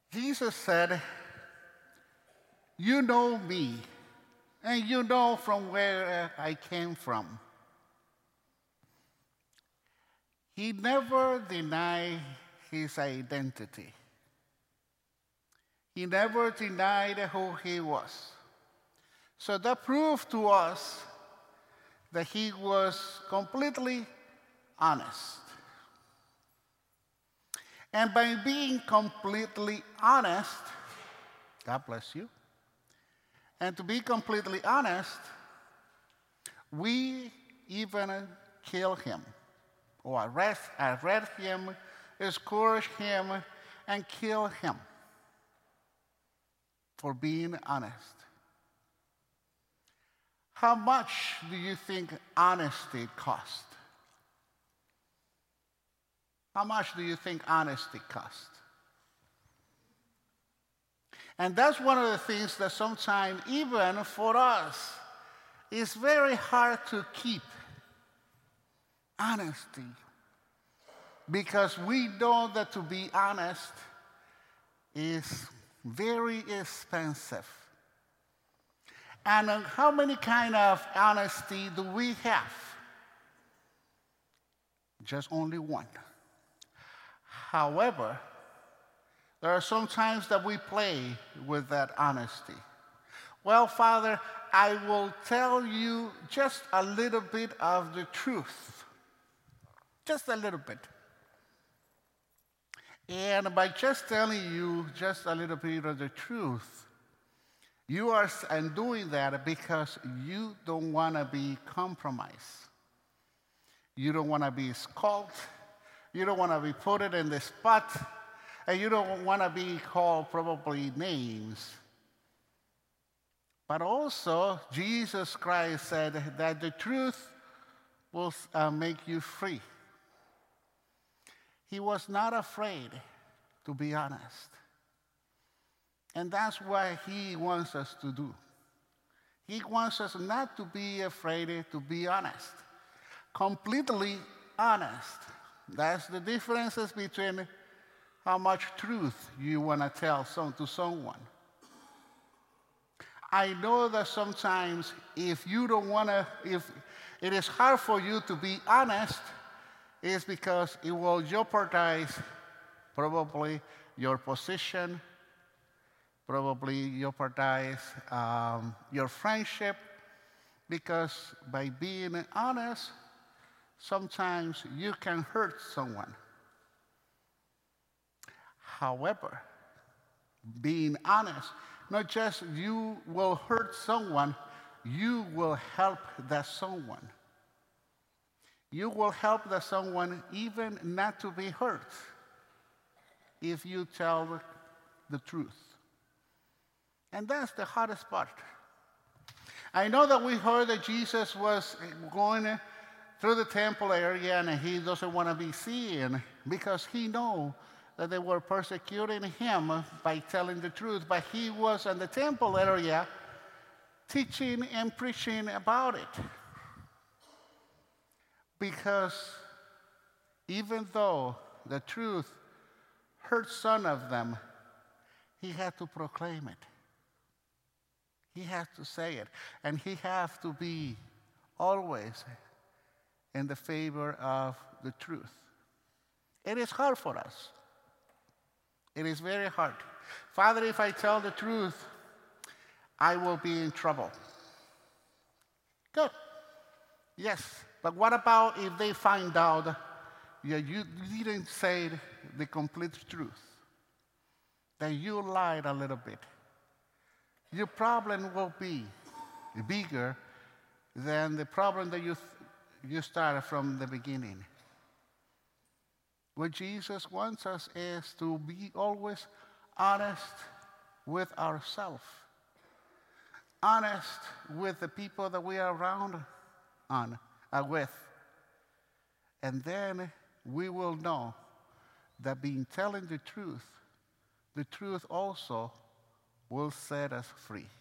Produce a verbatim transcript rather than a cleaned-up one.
Jesus said, "You know me, and you know from where I came from." He never denied his identity. He never denied who he was. So that proved to us that he was completely honest. And by being completely honest, God bless you, and to be completely honest, we even kill him, or arrest, arrest him, scourge him, and kill him for being honest. How much do you think honesty cost? How much do you think honesty cost? And that's one of the things that sometimes, even for us, is very hard to keep. Honesty. Because we know that to be honest is very expensive. And how many kind of honesty do we have? Just only one. However, there are some times that we play with that honesty. Well, Father, I will tell you just a little bit of the truth. Just a little bit. And by just telling you just a little bit of the truth, you are and doing that because you don't want to be compromised. You don't want to be scolded. You don't want to be put in the spot. And you don't want to be called probably names. But also, Jesus Christ said that the truth will uh, make you free. He was not afraid to be honest. And that's what he wants us to do. He wants us not to be afraid to be honest. Completely honest. That's the differences between how much truth you want to tell some, to someone. I know that sometimes if you don't want to, if it is hard for you to be honest, it's because it will jeopardize probably your position, probably jeopardize um, your friendship, because by being honest, sometimes you can hurt someone. However, being honest, not just you will hurt someone, you will help that someone. You will help that someone even not to be hurt if you tell the truth. And that's the hardest part. I know that we heard that Jesus was going through the temple area and he doesn't want to be seen because he knows that they were persecuting him by telling the truth. But he was in the temple area teaching and preaching about it. Because even though the truth hurt some of them, he had to proclaim it. He had to say it. And he has to be always in the favor of the truth. It is hard for us. It is very hard. Father, if I tell the truth, I will be in trouble. Good. Yes. But what about if they find out that you didn't say the complete truth? That you lied a little bit. Your problem will be bigger than the problem that you, you started from the beginning. What Jesus wants us is to be always honest with ourselves. Honest with the people that we are around on, uh, with. And then we will know that being telling the truth, the truth also will set us free.